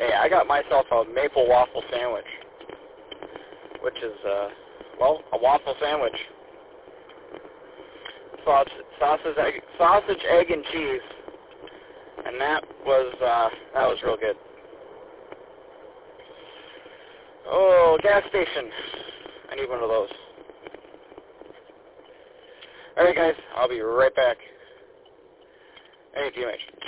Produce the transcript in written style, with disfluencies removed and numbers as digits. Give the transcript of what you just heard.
Hey, I got myself a maple waffle sandwich, which is, well, a waffle sandwich. Sausage, egg, and cheese. And that was real good. Oh, gas station. I need one of those. Alright guys, I'll be right back. Hey, DMH.